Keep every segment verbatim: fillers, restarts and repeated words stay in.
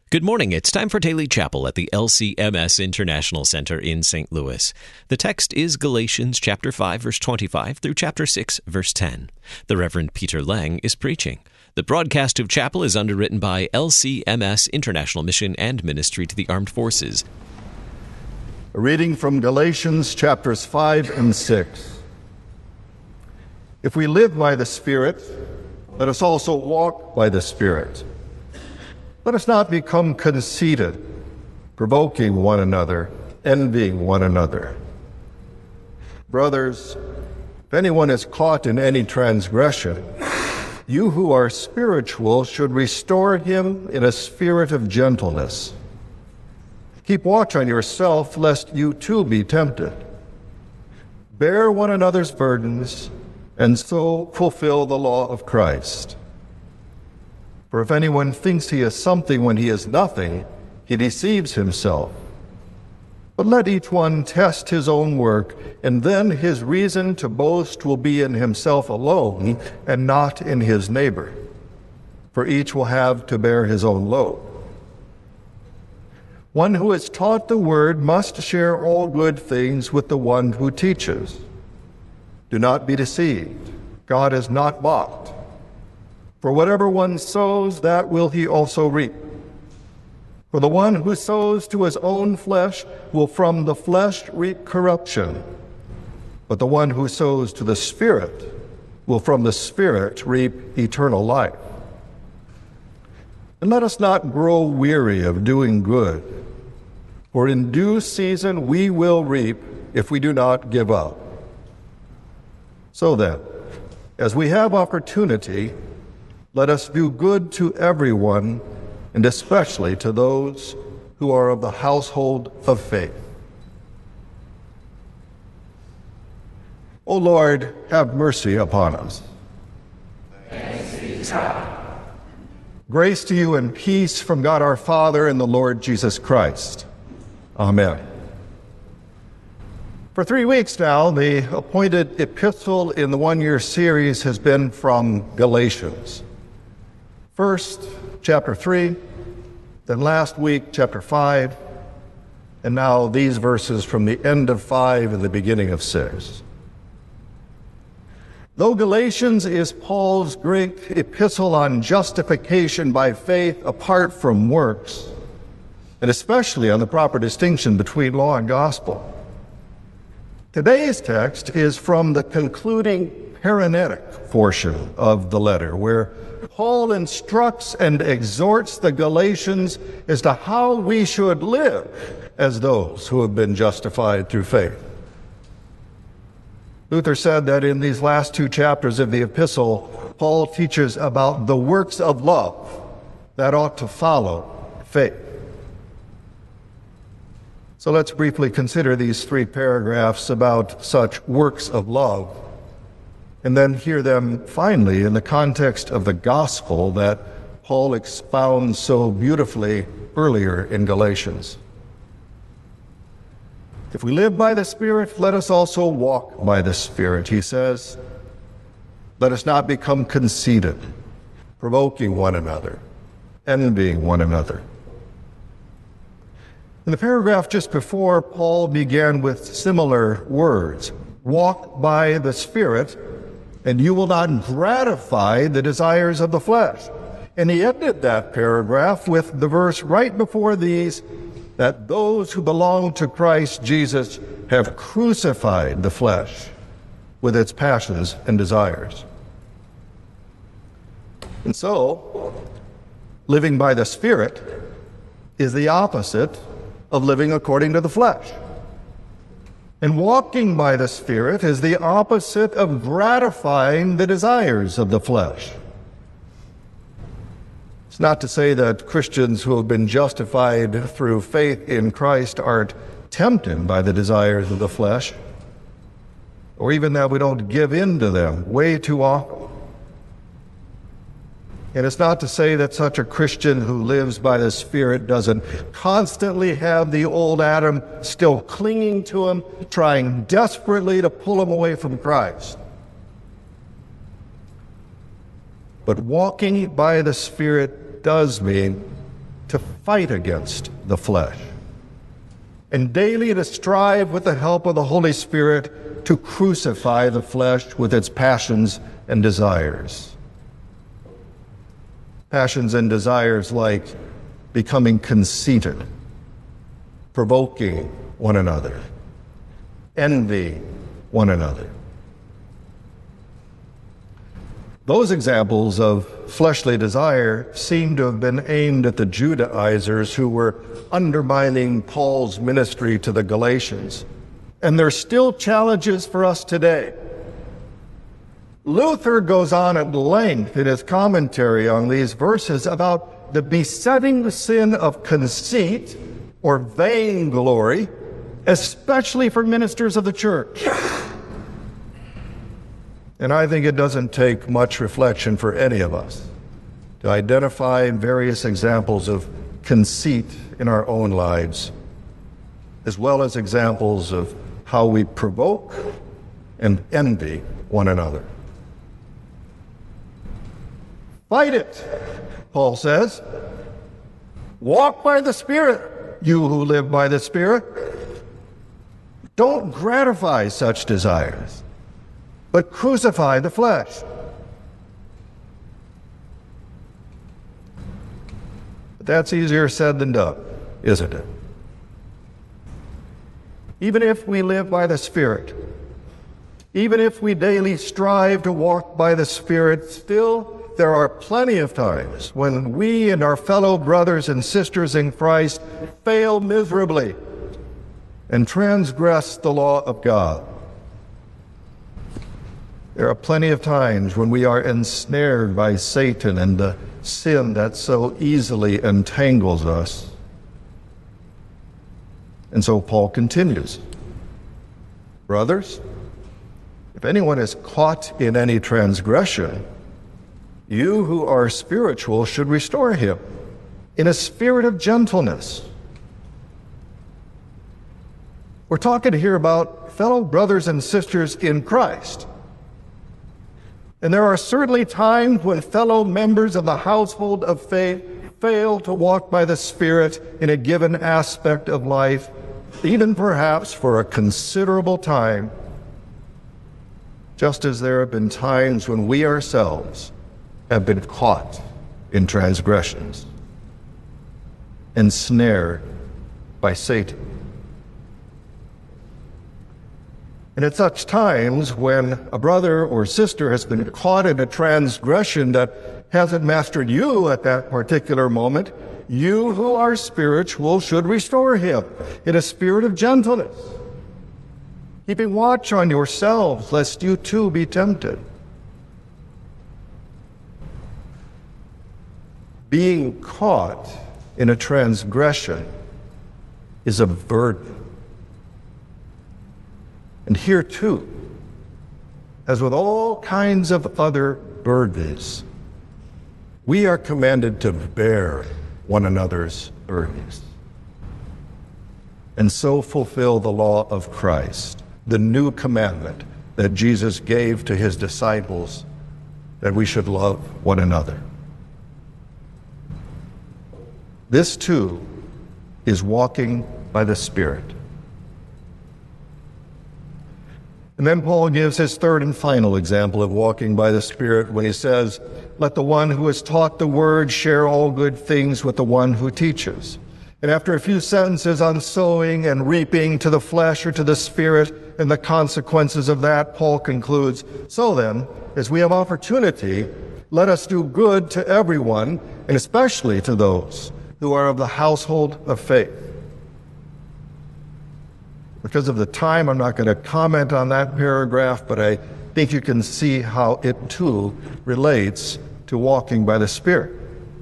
Good morning. It's time for Daily Chapel at the L C M S International Center in Saint Louis. The text is Galatians chapter five, verse twenty-five through chapter six, verse ten. The Reverend Peter Lang is preaching. The broadcast of chapel is underwritten by L C M S International Mission and Ministry to the Armed Forces. A reading from Galatians chapters five and six. If we live by the Spirit, let us also walk by the Spirit. Let us not become conceited, provoking one another, envying one another. Brothers, if anyone is caught in any transgression, you who are spiritual should restore him in a spirit of gentleness. Keep watch on yourself, lest you too be tempted. Bear one another's burdens, and so fulfill the law of Christ. For if anyone thinks he is something when he is nothing, he deceives himself. But let each one test his own work, and then his reason to boast will be in himself alone and not in his neighbor. For each will have to bear his own load. One who is taught the word must share all good things with the one who teaches. Do not be deceived. God is not mocked. For whatever one sows, that will he also reap. For the one who sows to his own flesh will from the flesh reap corruption. But the one who sows to the Spirit will from the Spirit reap eternal life. And let us not grow weary of doing good, for in due season we will reap if we do not give up. So then, as we have opportunity, let us do good to everyone, and especially to those who are of the household of faith. O Lord, have mercy upon us. Thanks be to God. Grace to you and peace from God our Father and the Lord Jesus Christ. Amen. For three weeks now, the appointed epistle in the one-year series has been from Galatians. First, chapter three, then last week, chapter five, and now these verses from the end of five and the beginning of six. Though Galatians is Paul's great epistle on justification by faith apart from works, and especially on the proper distinction between law and gospel, today's text is from the concluding parenetic portion of the letter, where Paul instructs and exhorts the Galatians as to how we should live as those who have been justified through faith. Luther said that in these last two chapters of the epistle, Paul teaches about the works of love that ought to follow faith. So let's briefly consider these three paragraphs about such works of love, and then hear them finally in the context of the gospel that Paul expounds so beautifully earlier in Galatians. If we live by the Spirit, let us also walk by the Spirit, he says. Let us not become conceited, provoking one another, envying one another. In the paragraph just before, Paul began with similar words. Walk by the Spirit, and you will not gratify the desires of the flesh. And he ended that paragraph with the verse right before these, that those who belong to Christ Jesus have crucified the flesh with its passions and desires. And so, living by the Spirit is the opposite of living according to the flesh. And walking by the Spirit is the opposite of gratifying the desires of the flesh. It's not to say that Christians who have been justified through faith in Christ aren't tempted by the desires of the flesh, or even that we don't give in to them way too often. And it's not to say that such a Christian who lives by the Spirit doesn't constantly have the old Adam still clinging to him, trying desperately to pull him away from Christ. But walking by the Spirit does mean to fight against the flesh, and daily to strive with the help of the Holy Spirit to crucify the flesh with its passions and desires. Passions and desires like becoming conceited, provoking one another, envy one another. Those examples of fleshly desire seem to have been aimed at the Judaizers who were undermining Paul's ministry to the Galatians. And they're still challenges for us today. Luther goes on at length in his commentary on these verses about the besetting sin of conceit or vainglory, especially for ministers of the church. And I think it doesn't take much reflection for any of us to identify various examples of conceit in our own lives, as well as examples of how we provoke and envy one another. Fight it, Paul says. Walk by the Spirit, you who live by the Spirit. Don't gratify such desires, but crucify the flesh. But that's easier said than done, isn't it? Even if we live by the Spirit, even if we daily strive to walk by the Spirit, still there are plenty of times when we and our fellow brothers and sisters in Christ fail miserably and transgress the law of God. There are plenty of times when we are ensnared by Satan and the sin that so easily entangles us. And so Paul continues, brothers, if anyone is caught in any transgression, you who are spiritual should restore him in a spirit of gentleness. We're talking here about fellow brothers and sisters in Christ. And there are certainly times when fellow members of the household of faith fail to walk by the Spirit in a given aspect of life, even perhaps for a considerable time, just as there have been times when we ourselves have been caught in transgressions, ensnared by Satan. And at such times when a brother or sister has been caught in a transgression that hasn't mastered you at that particular moment, you who are spiritual should restore him in a spirit of gentleness, keeping watch on yourselves lest you too be tempted. Being caught in a transgression is a burden. And here too, as with all kinds of other burdens, we are commanded to bear one another's burdens and so fulfill the law of Christ, the new commandment that Jesus gave to his disciples, that we should love one another. This too is walking by the Spirit. And then Paul gives his third and final example of walking by the Spirit when he says, let the one who has taught the word share all good things with the one who teaches. And after a few sentences on sowing and reaping to the flesh or to the Spirit and the consequences of that, Paul concludes, so then, as we have opportunity, let us do good to everyone, and especially to those who are of the household of faith. Because of the time, I'm not going to comment on that paragraph, but I think you can see how it too relates to walking by the Spirit.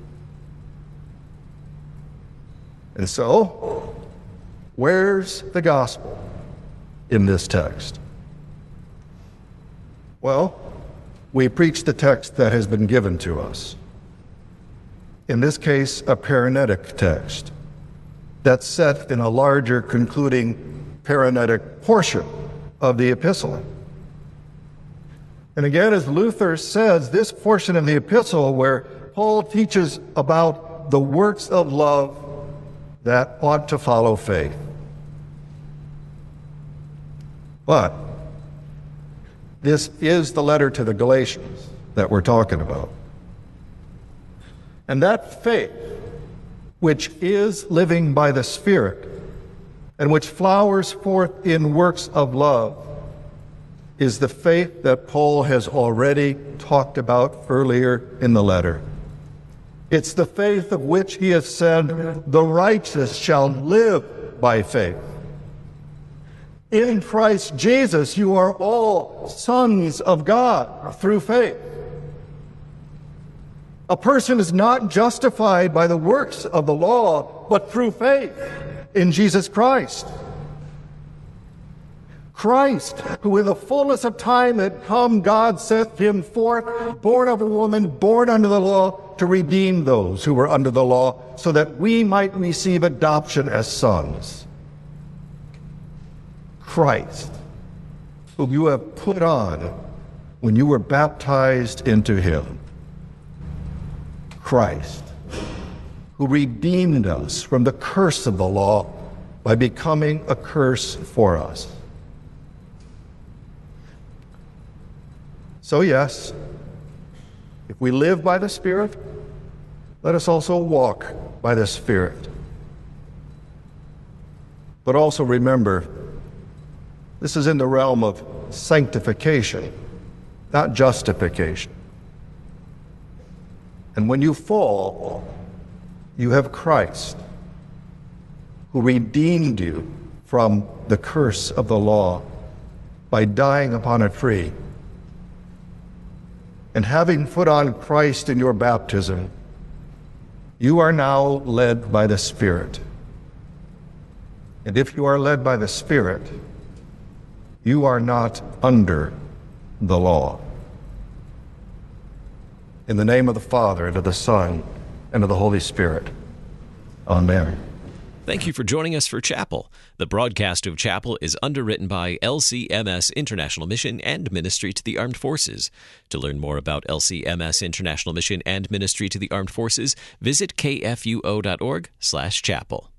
And so, where's the gospel in this text? Well, we preach the text that has been given to us. In this case, a paranetic text that's set in a larger concluding paranetic portion of the epistle. And again, as Luther says, this portion of the epistle where Paul teaches about the works of love that ought to follow faith. But this is the letter to the Galatians that we're talking about. And that faith, which is living by the Spirit, and which flowers forth in works of love, is the faith that Paul has already talked about earlier in the letter. It's the faith of which he has said, the righteous shall live by faith. In Christ Jesus, you are all sons of God through faith. A person is not justified by the works of the law, but through faith in Jesus Christ. Christ, who in the fullness of time had come, God sent him forth, born of a woman, born under the law, to redeem those who were under the law, so that we might receive adoption as sons. Christ, whom you have put on when you were baptized into him. Christ, who redeemed us from the curse of the law by becoming a curse for us. So yes, if we live by the Spirit, let us also walk by the Spirit. But also remember, this is in the realm of sanctification, not justification. And when you fall, you have Christ, who redeemed you from the curse of the law by dying upon a tree. And having put on Christ in your baptism, you are now led by the Spirit. And if you are led by the Spirit, you are not under the law. In the name of the Father, and of the Son, and of the Holy Spirit. Amen. Thank you for joining us for Chapel. The broadcast of Chapel is underwritten by L C M S International Mission and Ministry to the Armed Forces. To learn more about L C M S International Mission and Ministry to the Armed Forces, visit k f u o dot org slash chapel.